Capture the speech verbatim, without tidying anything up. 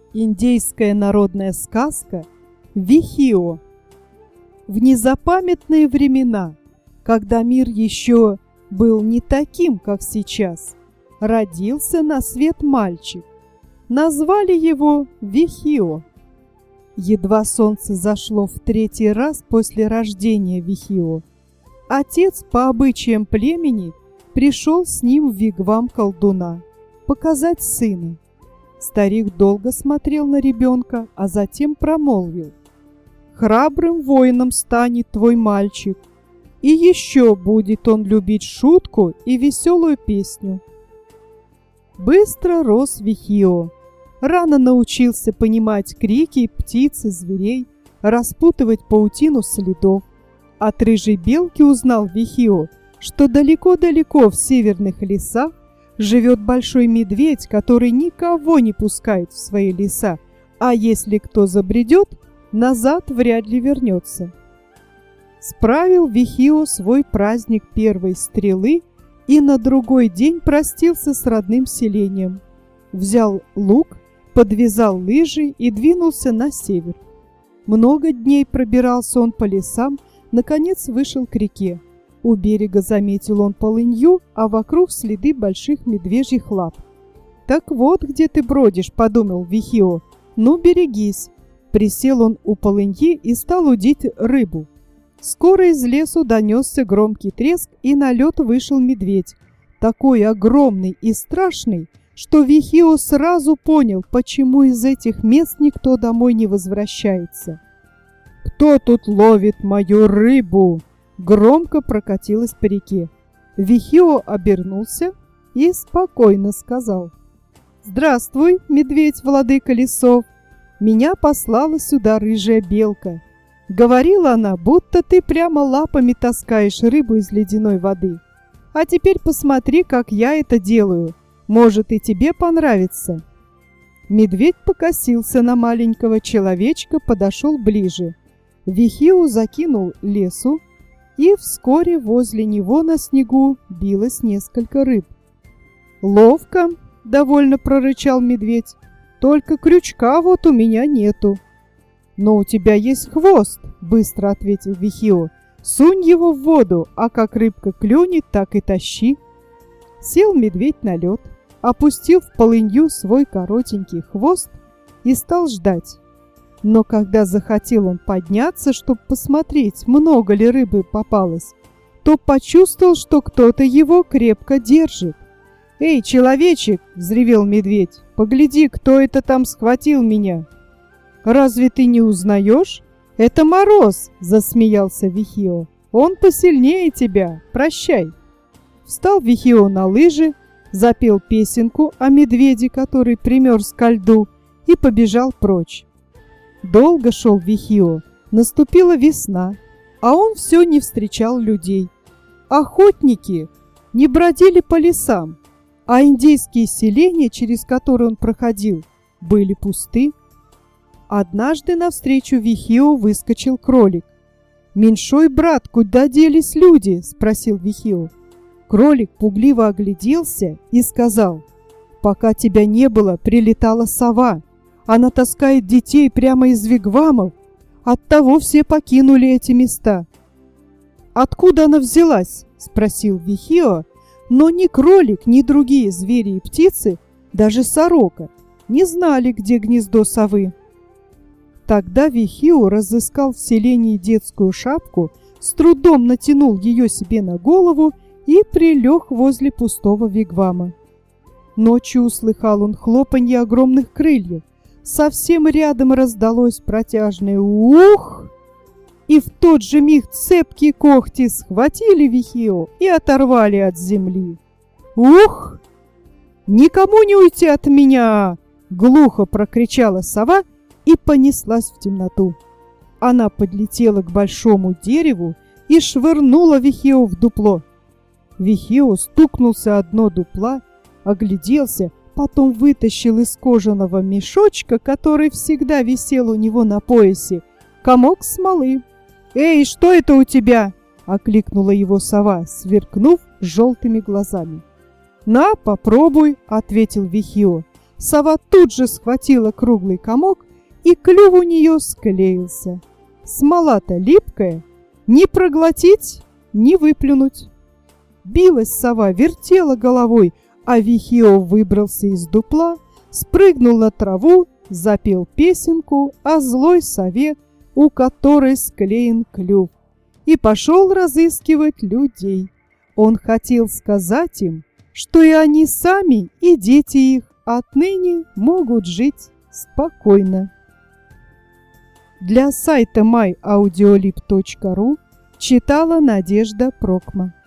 Индейская народная сказка «Вихио». В незапамятные времена, когда мир еще был не таким, как сейчас, родился на свет мальчик. Назвали его Вихио. Едва солнце зашло в третий раз после рождения Вихио, отец по обычаям племени пришел с ним в вигвам колдуна показать сына. Старик долго смотрел на ребенка, а затем промолвил: «Храбрым воином станет твой мальчик, и еще будет он любить шутку и веселую песню». Быстро рос Вихио, рано научился понимать крики птиц и зверей, распутывать паутину следов. От рыжей белки узнал Вихио, что далеко-далеко в северных лесах живет большой медведь, который никого не пускает в свои леса, а если кто забредет, назад вряд ли вернется. Справил Вихио свой праздник первой стрелы и на другой день простился с родным селением. Взял лук, подвязал лыжи и двинулся на север. Много дней пробирался он по лесам, наконец вышел к реке. У берега заметил он полынью, а вокруг следы больших медвежьих лап. «Так вот, где ты бродишь», — подумал Вихио. «Ну, берегись». Присел он у полыньи и стал удить рыбу. Скоро из лесу донесся громкий треск, и на лед вышел медведь, такой огромный и страшный, что Вихио сразу понял, почему из этих мест никто домой не возвращается. «Кто тут ловит мою рыбу?» Громко прокатилась по реке. Вихио обернулся и спокойно сказал: «Здравствуй, медведь-владыка лесов! Меня послала сюда рыжая белка. Говорила она, будто ты прямо лапами таскаешь рыбу из ледяной воды. А теперь посмотри, как я это делаю. Может, и тебе понравится». Медведь покосился на маленького человечка, подошел ближе. Вихио закинул лесу, и вскоре возле него на снегу билось несколько рыб. «Ловко!» — довольно прорычал медведь. «Только крючка вот у меня нету». «Но у тебя есть хвост!» — быстро ответил Вихио. «Сунь его в воду, а как рыбка клюнет, так и тащи». Сел медведь на лед, опустил в полынью свой коротенький хвост и стал ждать. Но когда захотел он подняться, чтобы посмотреть, много ли рыбы попалось, то почувствовал, что кто-то его крепко держит. «Эй, человечек!» — взревел медведь. «Погляди, кто это там схватил меня!» «Разве ты не узнаешь? Это Мороз!» — засмеялся Вихио. «Он посильнее тебя! Прощай!» Встал Вихио на лыжи, запел песенку о медведе, который примерз ко льду, и побежал прочь. Долго шел Вихио, наступила весна, а он все не встречал людей. Охотники не бродили по лесам, а индейские селения, через которые он проходил, были пусты. Однажды навстречу Вихио выскочил кролик. «Меньшой брат, куда делись люди?» — спросил Вихио. Кролик пугливо огляделся и сказал: «Пока тебя не было, прилетала сова. Она таскает детей прямо из вигвамов. Оттого все покинули эти места». «Откуда она взялась?» — спросил Вихио, но ни кролик, ни другие звери и птицы, даже сорока, не знали, где гнездо совы. Тогда Вихио разыскал в селении детскую шапку, с трудом натянул ее себе на голову и прилег возле пустого вигвама. Ночью услыхал он хлопанье огромных крыльев. Совсем рядом раздалось протяжное «ух!», и в тот же миг цепкие когти схватили Вихио и оторвали от земли. «Ух! Никому не уйти от меня!» — глухо прокричала сова и понеслась в темноту. Она подлетела к большому дереву и швырнула Вихио в дупло. Вихио стукнулся о дно дупла, огляделся, потом вытащил из кожаного мешочка, который всегда висел у него на поясе, комок смолы. «Эй, что это у тебя?» — окликнула его сова, сверкнув желтыми глазами. «На, попробуй», — ответил Вихио. Сова тут же схватила круглый комок, и клюв у нее склеился. Смола-то липкая, ни проглотить, ни выплюнуть. Билась сова, вертела головой, а Вихио выбрался из дупла, спрыгнул на траву, запел песенку о злой сове, у которой склеен клюв, и пошел разыскивать людей. Он хотел сказать им, что и они сами, и дети их отныне могут жить спокойно. Для сайта май аудиолиб точка ру читала Надежда Прокма.